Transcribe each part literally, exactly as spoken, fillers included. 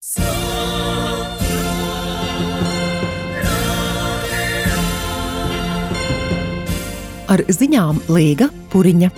Ar ziņām Līga Puriņa.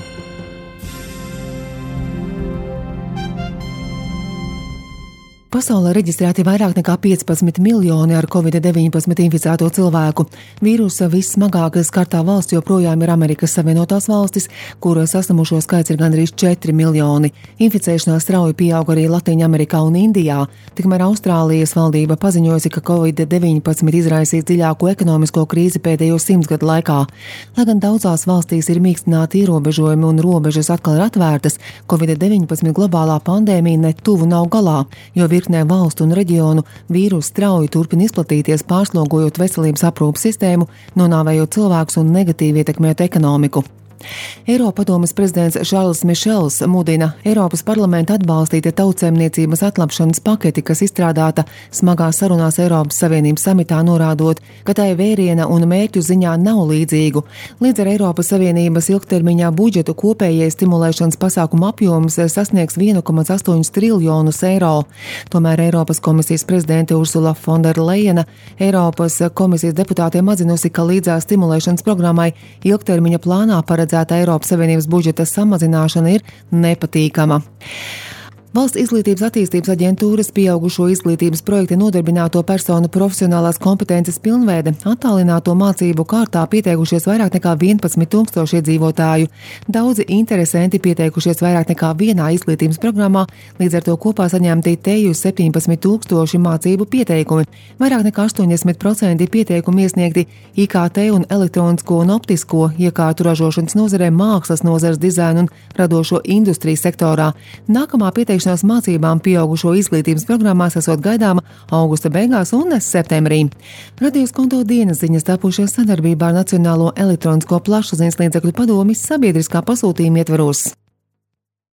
Pasaulē reģistrēti vairāk nekā piecpadsmit miljoni ar covid deviņpadsmit inficēto cilvēku. Vīrusa vissmagāk skartā valsts joprojām ir Amerikas Savienotās valstis, kur saslimušo skaits ir gandrīz četri miljoni. Inficēšanās strauji pieaug arī Latīņamerikā un Indijā. Tikmēr Austrālijas valdība paziņojusi, ka covid deviņpadsmit izraisīs dziļāko ekonomisko krīzi pēdējo simts gadu laikā. Lai gan daudzās valstīs ir mīkstināti ierobežojumi un robežas atkal ir atvērtas, covid deviņpadsmit globālā pandēmija ne tuvu nav galā, jo virknē valstu un reģionu vīruss strauji turpina izplatīties, pārslogojot veselības aprūpes sistēmu, nonāvējot cilvēkus un negatīvi ietekmēt ekonomiku. Eiropadomes prezidents Šarls Mišels mudina Eiropas parlamentu atbalstīt tautsēmniecības atlapšanas paketi, kas izstrādāta smagās sarunās Eiropas Savienības samitā, norādot, ka tai vēriena un mērķu ziņā nav līdzīgu. Līdz ar Eiropas Savienības ilgtermiņā budžetu kopējais stimulēšanas pasākumu apjoms sasniegs vienu komats astoņus triljonus eiro. Tomēr Eiropas komisijas prezidente Ursula von der Leyena Eiropas komisijas deputātiem atzinusi, ka līdzās stimulēšanas programmai ilgtermiņa plānā paredzēta Eiropas Savienības budžeta samazināšana ir nepatīkama. Valsts izglītības attīstības aģentūras pieaugušo izglītības projekta nodarbināto personu profesionālās kompetences pilnveide attālināto mācību kārtā pieteikušies vairāk nekā vienpadsmit tūkstoši iedzīvotāju. Daudzi interesanti pieteikušies vairāk nekā vienā izglītības programmā, līdz ar to kopā saņemti teju septiņpadsmit tūkstoši mācību pieteikumi. Vairāk nekā astoņdesmit procenti pieteikumu iesniegti I K T un elektronisko un optisko iekārtu ražošanas nozarē, mākslas nozares, dizaina un radošo industriju sektorā. Nākamā pieteikuma mācībām pieaugušo izglītības programmās esot gaidāma augusta beigās un septembrī. Radījus konto dienas ziņas tapušies sadarbībā ar Nacionālo elektronisko plašsaziņas līdzekļu padomi sabiedriskā pasūtījuma ietvaros.